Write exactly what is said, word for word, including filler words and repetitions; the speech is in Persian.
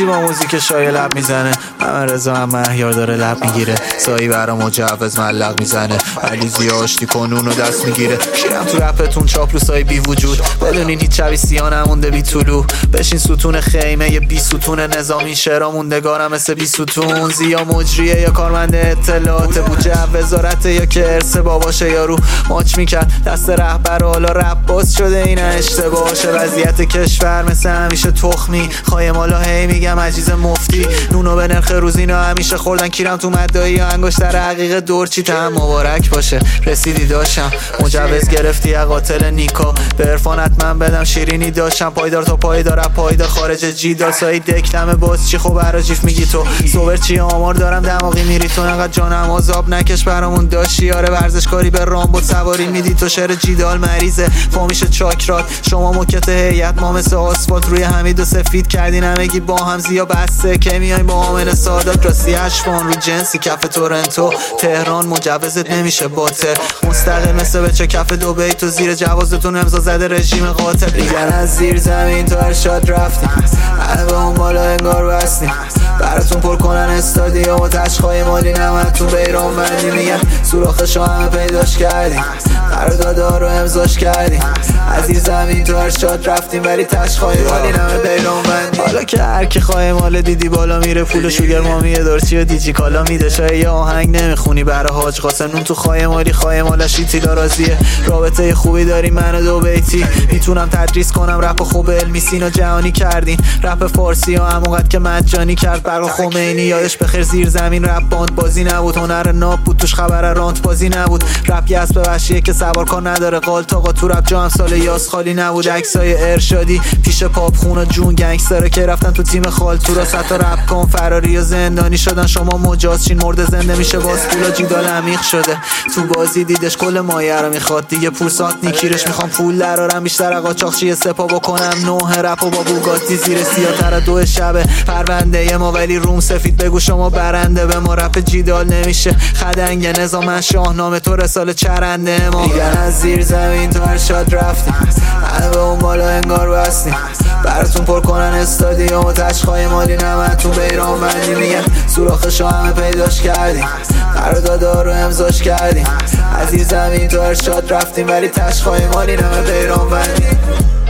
حاجی با موزیک شایع لب میزنه. من رضا هم مهیار داره لب میگیره. سایی برا مجوز ملق میزنه. علی زیا آشتی کنون و دست میگیره. شیرم تو رپتون چاپلوسای بی وجود. بدونین هیچ شبی سیا نمونده بی طلوع. بشین ستون خیمه یه بی ستون نظامی. شعرا موندگارم مثل بی ستون. زیا مجریه یا کارمند اطلاعات. بودجه وزارت یا که ارث باباشه. یارو ماچ میکرد دست رهبر حالا رپ باز شده. این اشتباهشه. وضعیت کشور مثل همیشه تخمی. خواهی مالا هی میگم عجیز مفتی. نونو به نرخ روزینو همیشه خوردن. کیرم تو مدایی یا انگشتر حقیق دورچی. تهم مبارک باشه رسیدی داشتم. مجوز گرفتی یا قاتل نیکا. به عرفانت من بدم شیرینی داشتم. پایدار تا پایدار پایدار خارج جیدار. سایی دکتم باز چی خوب برا جیف میگی تو. صبر چی آمار دارم دماغی میری تو. نقد جانم آزاب نکش برامون داشتی. آره ورزشکاری به رامبو سواری میدی تو. شعر جیدال مریضه فامیش چاکرات. شما موکت هیئت ما مثل آسفالت روی حمید و سفید کردین همگی با هم. زیا بسته که میای با آمن سادات. راستی هشفان رو جنسی کف تورنتو تهران. مجوزت نمیشه باطل مستقل مثل بچه کف دبی. تو زیر جوازتون امضا زده رژیم قاتل. میگن از زیر زمین تو ارشاد رفتیم. به اون بالا انگار بستیم. براتون پر کنن استادیوم و تشخای مالی نمتون بیران بندی. میگن سوراخشو همه پیداش کردیم. قراردادا رو امضاش کردیم. از زیر زمین تو ارشاد رفتیم ولی تشخای مالی نمه بیران بندی. حالا که هر کی خواهی مال دیدی بالا میره. پول شوگر مامی دارچی و دیجی کالا میده. شاید یه آهنگ نمیخونی برا حاج قاسم. نون تو خواهی مالی خواهی مالش ایتیلا راضیه. رابطه خوبی داری من و دو بیتی. میتونم تدریس کنم رپ خوب علمی. سینا جهانی کردین رپ فارسی ها همونقدر که مجانی کرد برا خمینی. یادش بخیر زیر زمین رپ باند بازی نبود. هنر ناب بود توش خبر رانت بازی نبود. رپ یس به وحشیه که سوار کار نداره. قالت آقا تو رپ جا هم سال یاس خالی نبود. عکسای ارشادی پیش پاپ خون و جون. گنگسترا که رفتن تو تیم خال تو را ستا رپ کن فراری و زندانی شدن. شما مجاز چین مرد زنده میشه باز. پولا جیدال عمیق شده تو بازی. دیدش کل مایه رو میخواد دیگه. پورسات نیکیرش میخوام پول درارم بیشتر. قاچاقچی سپا بکنم نوه رپ و با بوگاتی زیر سیاتر دو شبه. پرونده ما ولی روم سفید بگو شما برنده. به ما رپ جیدال نمیشه خدنگ نظام. من شاهنامه تو رسال چرنده ما. میگن از زیر زمین تو ارشاد رفتیم. به اون بالا انگار بستیم. براتون پر کنن استادیوم و تشخای مالی نمتون بیران بندی. میگن سوراخشو همه پیداش کردیم. قراردادا رو امضاش کردیم. از زیر زمین تو ارشاد رفتیم ولی تشخای مالی نمه بیران بندی.